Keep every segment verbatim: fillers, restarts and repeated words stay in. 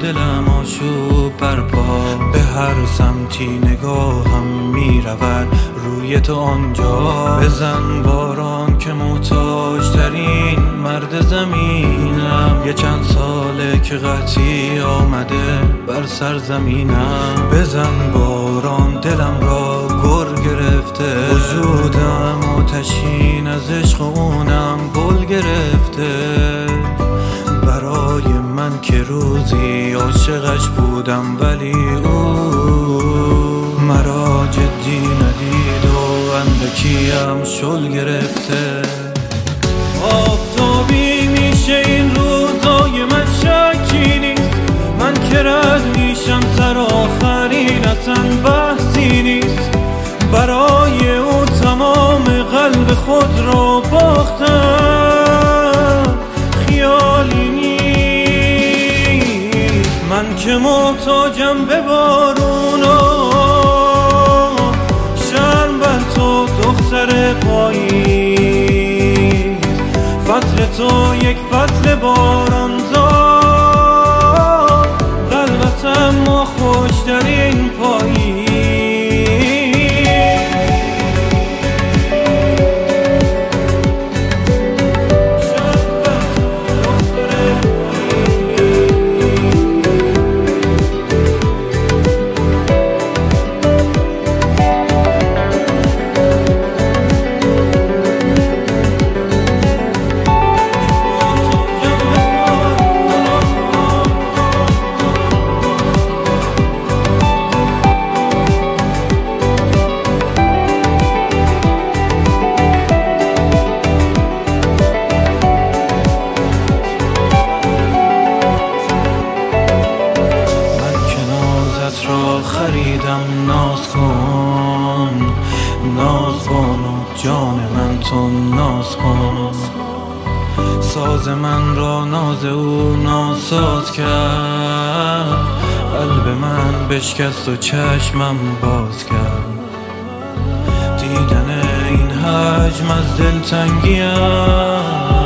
دلم آشوب برپا. به هر سمتی نگاهم می رود روی تو آنجا. بزن باران که محتاج ترین مرد زمینم. یه چند ساله که قطعی آمده بر سرزمینم. بزن باران دلم را گر گرفته. وجودم آتشین از عشق اونم گل گرفته. برای من که روزی عاشقش بودم ولی او مرا جدی ندید و اندکیم شل گرفته. آفتابی میشه این روزای من شکی نیست. من که رد میشم سر آخرین اصلا بحثی نیست. برای او تمام قلب خود را باختم خیالی نیست. من که محتاجم به بارون و شرم بر تو دختر پاییز. فصل تو یک فصل بارانزا. قلبتم ما خوشترین پاییز. خریدم ناز کن ناز کن و جان من تو ناز کن. ساز من را ناز او ناساز کرد. قلب من بشکست و چشمم باز کرد. دیدن این حجم از دلتنگیم.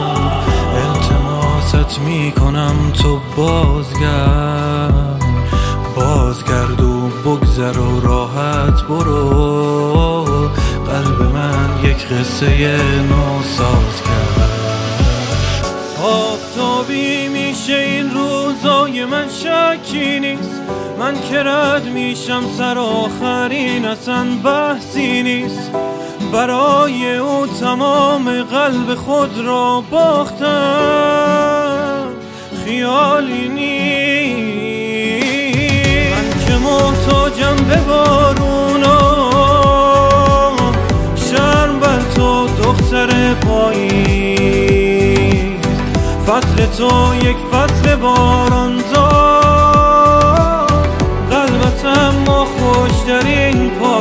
التماست میکنم تو بازگرد. بازگرد و بگذر و راحت برو. قلب من یک قصه نو ساز کرد. آفتابی میشه این روزای من شکی نیست. من که رد میشم سر آخرین اصلا بحثی نیست. برای او تمام قلب خود را باختم خیالی نیست. محتاجم به بارون و شرم بر تو دختر پاییز. فصل تو یک فصل بارانزا. قلبتم ما خوشترین پاییز.